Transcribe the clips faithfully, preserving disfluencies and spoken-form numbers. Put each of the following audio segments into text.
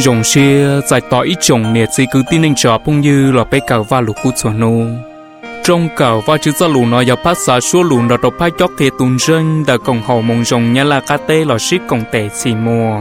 dùng xe giải tỏa ít chồng nè chỉ cứ tin nên cho phong như là bé cầu va lục cú chuẩn nô trong cầu va chữ ra lù nó giờ phát xả số lù nó đọc phát chót thì tuôn rơi đã còn hậu mong rồng nhà là cá tê là ship còn tệ xì mùa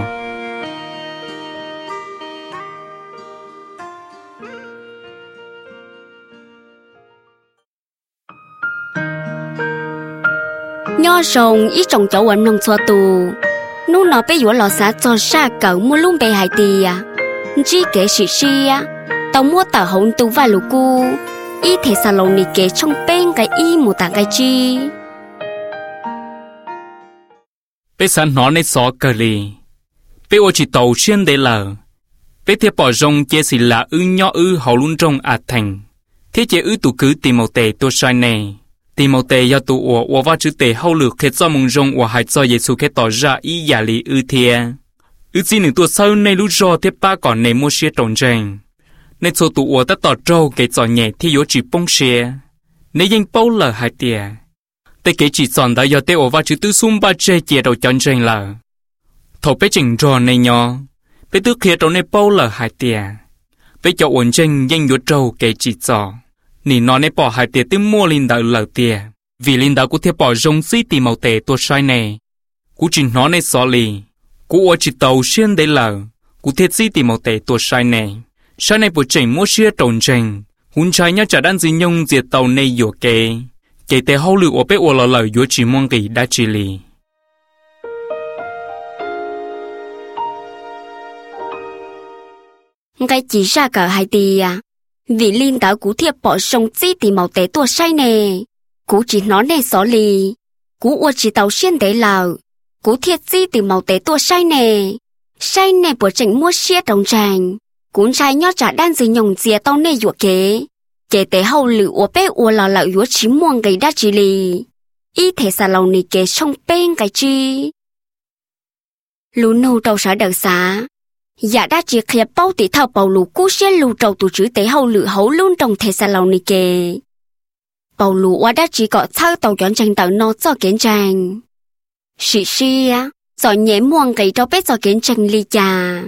nho rồng ít trồng chỗ quần nông xóa tù nô nó bé dũa lò xá cho xa cỡ mua luôn bề hải tì à chỉ kể sự si à tao mua tàu hồng tu và lũ cu ít thể xà lồng nị kể trong bên cái y một tảng cái chi bé sẵn nó nên xó cờ lì bé ô chỉ tàu xuyên để lờ bé thiệp bỏ rồng chế xì là ư nho ư hậu luôn trong à thành thế chế ư tụ cứ tìm một tề tôi sai này tìm một tề do tụ ủa ủa vào chữ tề hậu lược kết do mong rồng ủa hãy cho Giêsu kết tỏ ra ý giả lý ư thia ư chỉ nửa tuổi sau này lúc rò tiếp ba còn này mua xe trồng rèn nên số tụ ủa ta tỏ trâu cái trò nhẹ thì yếu chỉ bông xe nên danh bao lờ hai tia tề cái chỉ chọn đã do tề ủa vào chữ tư xung ba chê chè đầu chọn rèn lờ thầu bé chỉnh rò này nhỏ bé tước kia trâu này bao lờ hai tia bé cho ổn rèn danh yếu trâu cái chỉ chọn nị nó này bỏ hai tia tiếng mua linh đạo lờ tia vì linh đạo của thiệp bỏ rong xí tìm màu tề tua sai này cú chỉ nó này xỏ lì cú ở chỉ tàu xuyên để lờ cú thiệt xí tìm màu tề tua sai này sai này bộ chỉnh mua xe trồng rèn hun trái nhá trả đan gì nhung diệt tàu này dỗ kê kể tề hậu lự ở bé ở lờ lờ dỗ chỉ mong kỳ đã chỉ lì cái chỉ ra cỡ hai tì à vì linh đạo cú thiệp bỏ sông xí tìm màu tề tua sai này cú chỉ nó này xỏ lì cú ở chỉ tàu xuyên để lờ cú thiệt xí tìm màu tề tua sai này sai này bộ chỉnh mua xe trồng rèn cuốn trái nhót trả đan gì nhồng dìa tao nê dụa kế kể tế hậu lự ua bê ua lò lợ dụa chí muông gầy đá chỉ lì y thể xà lầu nì kế trong bên cái chi lũ nâu trâu sở đợt xá dạ đá chỉ khía bao tỷ thao bầu lũ cú xe lũ trâu tù chữ tế hậu lự hấu luôn trong thể xà lầu nì kế bầu lũ ua đá chỉ có thao tàu chọn tranh tàu nó cho kiến tranh sĩ si á giỏi nhé muông gầy trâu bếp cho kiến tranh ly trà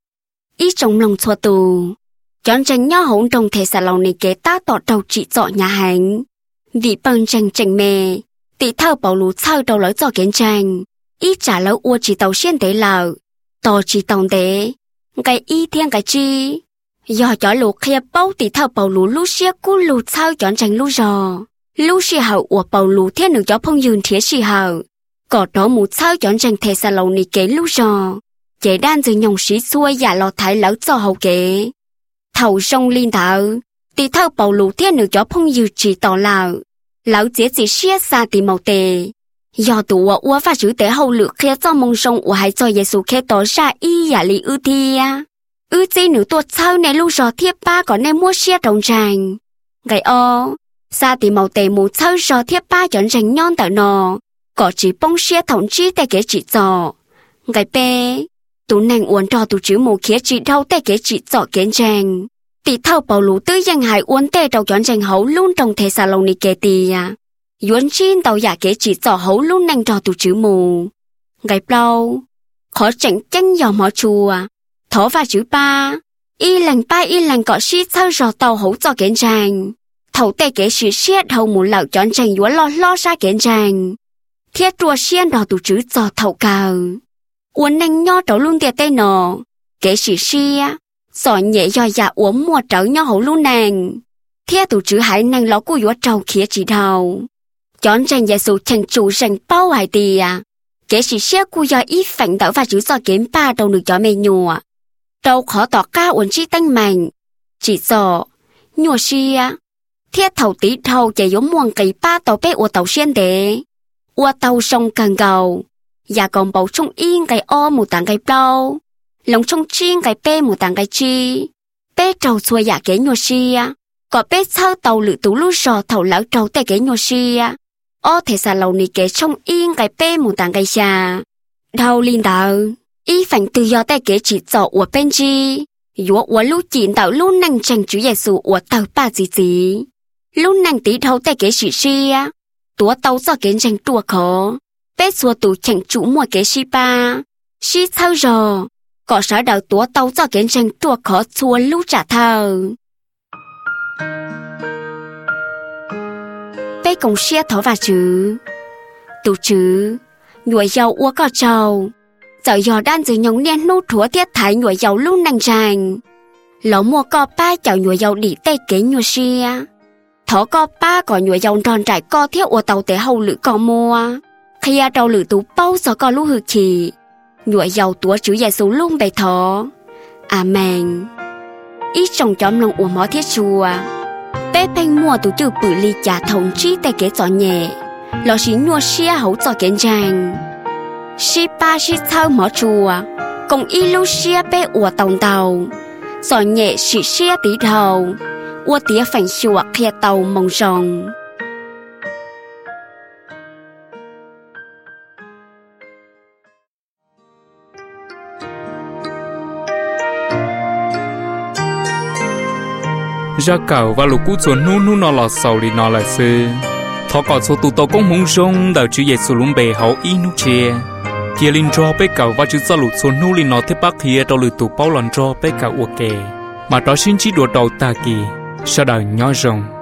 ít trong lòng xóa tù chọn tranh nhỏ hỗn trong thể xà lòng này kế ta tỏ đầu trị dọ nhà hành vì bằng tranh tranh mê tỷ thao bảo lũ thao đầu lối dọ kiến tranh ít trả lời ua chỉ tàu xuyên tế lờ tò chỉ tòng tế cái y thiên cái chi do cho lũ khía bao tỷ thao bảo lũ lũ xía cú lũ thao chọn tranh lũ rò lũ xía hậu ua bảo lũ thiên nữ cho phong dường thiết xì hậu có đó mù thao chọn tranh thể xà lòng này kế lũ rò chế đan từ nhồng sĩ xuôi giả lọt thái lỡ cho hậu kế thầu sông liên thảo tỷ thao bảo lũ thiên nữ cho phong dư chỉ tỏ lào lão chế chỉ xia xa tỷ màu tề do tụ ua ua và chữ tế hậu lự khía cho mong sông ua hãy cho Giêsu khế tỏ ra y giả lý ư thia ư chi nữ tuột sau này lưu rò thiếp ba có nên mua xia trồng tràng gầy o xa tỷ màu tề mù sau rò thiếp ba chọn rành nhon tờ nò có chỉ bông xia thống chi tê kế chỉ trò gầy bê tụ nàng uốn trò tụ chữ mù khía chỉ đâu tê kế chỉ trò kiến tràng tỷ thao bảo lũ tư danh hại uốn tê đầu chọn tràng hấu luôn trong thể xà lồng nì kê tì à uốn chín tàu giả kế chỉ trò hấu luôn nàng trò tụ chữ mù gầy bao khó chẳng chanh dò mỏ chùa thỏ và chữ ba y lành ba y lành cọ xí thao rò tàu hấu cho kiến tràng thầu tê kế sĩ xiết hầu mù lạo chọn tràng uốn lo lo ra kiến tràng thiết rùa xiên đò tụ chữ trò thầu cào uốn nanh nho trấu luôn tiệt tây nọ kế sĩ xia sọ nhẹ do dạ uống mua trấu nho hậu luôn nàng thiết tụ chữ hải nàng ló cu uốn trâu khía chỉ đầu chọn tranh Giêsu thành chủ rành bao hải tì à kế sĩ xia cu do ít phảnh đỡ và chữ do kiếm ba đầu được cho mê nhùa đâu khó tỏ ca uốn chi tanh mạnh chỉ sọ nhùa xia thiết thầu tí thầu chạy giống muông cây ba tàu bé uốn tàu xuyên đế uốn tàu sông cần cầu và còn bầu trong yên cái o một tảng cái bao lòng trong chiên cái bê một tảng cái chi bê trầu xuôi giả kế nhô xia có bê sao tàu lự tú lú sò thầu lão trầu tê kế nhô xia o thể xà lầu nì kế trong yên cái bê một tảng cái xà đầu linh đạo y phảnh từ do tê kế chỉ dọ của bên chi dũa của lú chín tạo lú năng tranh chữ Giêsu của tàu ba gì gì lú năng tí thâu tê kế chỉ xia túa tàu do kế tranh tua khó bé xua tù chẳng chủ mua kế si ba si sao rò có sở đầu tua tàu cho kiến tranh tua khó chua lưu trả thờ. Bây cùng xe thỏ và chứ. Tụ chứ, nhuổi dầu ua có trầu. Giờ dò đan dưới nhóm niên nô thúa thiết thái nhuổi dầu lưu nành ràng. Ló mua co ba chào nhuổi dầu đi tây kế nhuổi xe. Thó co ba có nhuổi dầu tròn trải co thiết ua tàu tế hầu lự co mua. Khi à đầu lự tú bao gió co lưu hư chỉ. Nhuổi dầu túa chú dạy số luôn bày thó. Amen. Ít trong chóm lòng ua mó thiết chùa. Bé bánh mua tú trừ bự ly trả thống trí tay kế gió nhẹ. Ló xí nhuổi xe hấu gió kiến ràng. Xí ba xí thao mó chùa. Cùng y lưu xe bé ua tàu tàu. Gió nhẹ xí xe tí đầu. Ua tía phảnh xua khía tàu mong rồng. ra cầu và lục cú chuẩn nu nu nó lọt sầu đi nó là sư thọ cọ số tụ tàu công mông rong đào chữ dạy số lúng bề hậu y nu chia kia linh cho bé cầu và chữ sa lục xuân nu linh nó thế bắc kia tàu lụt tụ bao lần cho bé cầu ok mà đó xin chỉ đùa đầu ta kỳ sau đời nhỏ rồng